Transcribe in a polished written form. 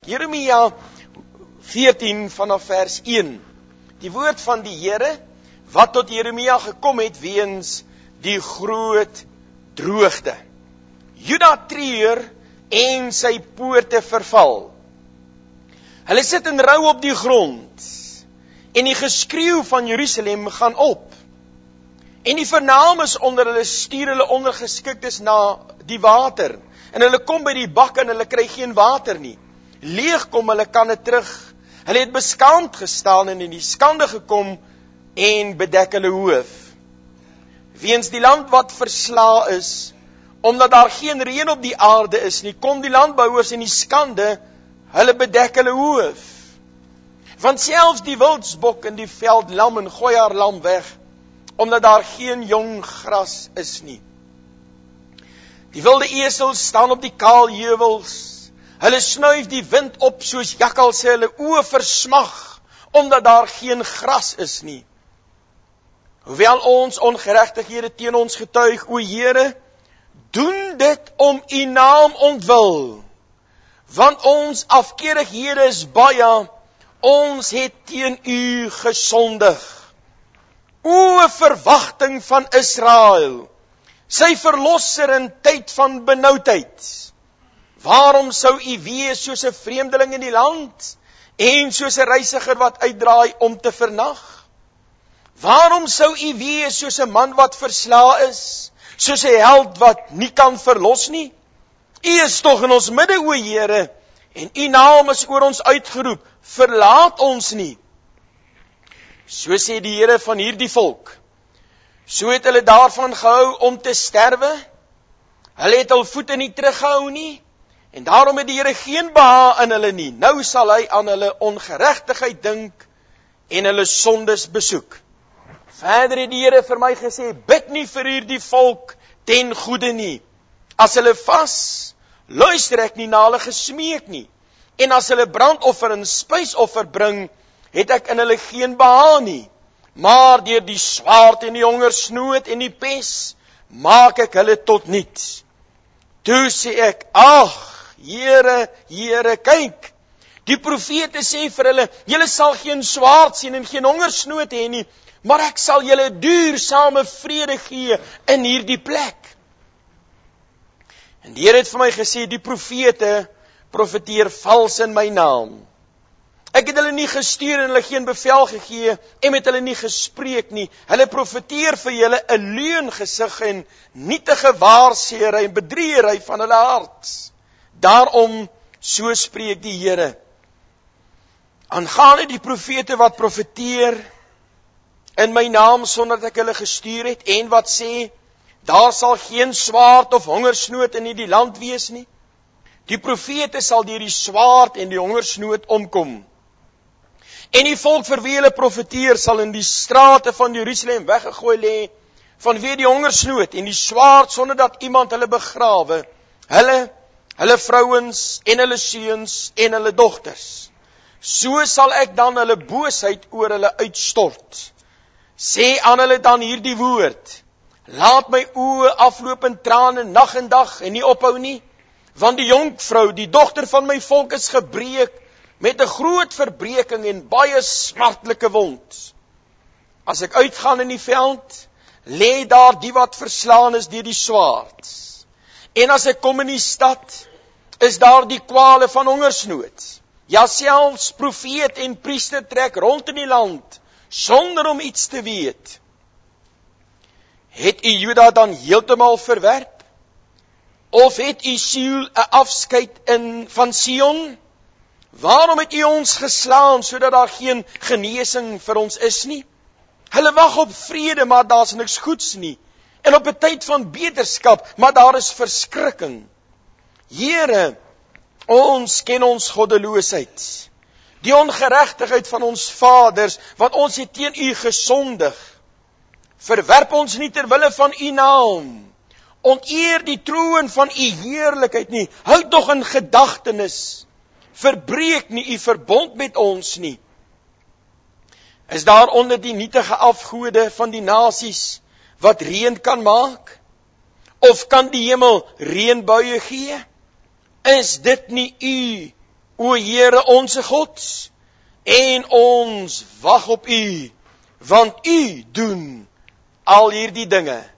Jeremia 14 vanaf vers 1. Die woord van die Here wat tot Jeremia gekom het weens die groot droogte. Juda treur en sy poorte verval. Hulle sit in rou op die grond en die geskreeu van Jerusalem gaan op. En die vernames onder hulle stuur hulle ondergeskiktes na die water. En hulle kom by die bak en hulle kry geen water nie. Leeg kom hulle kanne terug. Hulle het beskaamd gestaan en in die skande gekom en bedek hulle hoof. Weens die land wat versla is, omdat daar geen reën op die aarde is nie, kom die landbouers in die skande, hulle bedek hulle hoof. Want selfs die wildsbok in die veld lam en gooi haar lam weg, omdat daar geen jong gras is nie. Die wilde esels staan op die kaal heuwels, hulle snuif die wind op soos jakkalse, hulle oë versmag, omdat daar geen gras is nie. Hoewel ons ongeregtighede teen ons getuig, o Here, doen dit om u naam ontwil, want ons afkeerighede is baie, ons het teen u gesondig. O verwagting van Israel, sy verlosser in tyd van benoudheid. Waarom sou u wees soos 'n vreemdeling in die land en soos 'n reisiger wat uitdraai om te vernag? Waarom sou u wees soos 'n man wat versla is, soos 'n held wat nie kan verlos nie? U is tog in ons midde, o Here, en u naam is oor ons uitgeroep, verlaat ons nie. So sê die Here van hierdie volk, so het hulle daarvan gehou om te sterwe, hulle het hul voete nie teruggehou nie, en daarom het die Here geen behaag in hulle nie. Nou sal hy aan hulle ongeregtigheid dink en hulle sondes besoek. Verder het die Here vir my gesê, bid nie vir hierdie volk ten goeie nie. As hulle vas, luister ek nie na hulle gesmeek nie. En as hulle brandoffer en spysoffer bring, het ek in hulle geen behaag nie. Maar deur die swaard en die hongersnood en die pes, maak ek hulle tot niets. Toe sê ek, ag, Here, Here, kyk, die profete sê vir hulle, julle sal geen swaard sien en geen hongersnood hê nie, maar ek sal julle duursame vrede gee in hierdie plek. En die Here het vir my gesê, die profete profeteer vals in my naam. Ek het hulle nie gestuur en hulle geen bevel gegee en met hulle nie gespreek nie. Hulle profeteer vir julle 'n leungesig en nietige waarsêery en bedriegery van hulle hart. Daarom, so spreek die Here, aangaande die profete wat profeteer in my naam sonder dat ek hulle gestuur het en wat sê, daar sal geen swaard of hongersnood in die land wees nie. Die profete sal deur die swaard en die hongersnood omkom. En die volk vir wie hulle profeteer sal in die strate van Jerusalem weggegooi lê, vanweë die hongersnood en die swaard sonder dat iemand hulle begrawe, hulle vrouens en hulle seuns en hulle dogters. So sal ek dan hulle boosheid oor hulle uitstort. Sê aan hulle dan hierdie woord, laat my oë afloop in trane nag en dag en nie ophou nie, want die jonkvrou, die dogter van my volk is gebreek met 'n groot verbreking en baie smartlike wond. As ek uitgaan in die veld, lê daar die wat verslaan is deur die swaard. En as ek kom in die stad, is daar die kwale van hongersnood. Ja, selfs profeet en priester trek rond in die land, sonder om iets te weet. Het u Juda dan heeltemal verwerp? Of het u siel 'n afskeid van Sion? Waarom het u ons geslaan, sodat daar geen genesing vir ons is nie? Hulle wag op vrede, maar daar's niks goeds nie. En op 'n tyd van beterskap, maar daar is verskrikking. Here, ons ken ons goddeloosheid, die ongeregtigheid van ons vaders, want ons het teen u gesondig. Verwerp ons nie ter wille van u naam, onteer die troon van u heerlikheid nie, hou tog in gedagtenis, verbreek nie u verbond met ons nie. Is daar onder die nietige afgode van die nasies wat reën kan maak? Of kan die hemel reënbuie gee? Is dit nie u O Here onse God, en ons wag op U, want U doen al hierdie dinge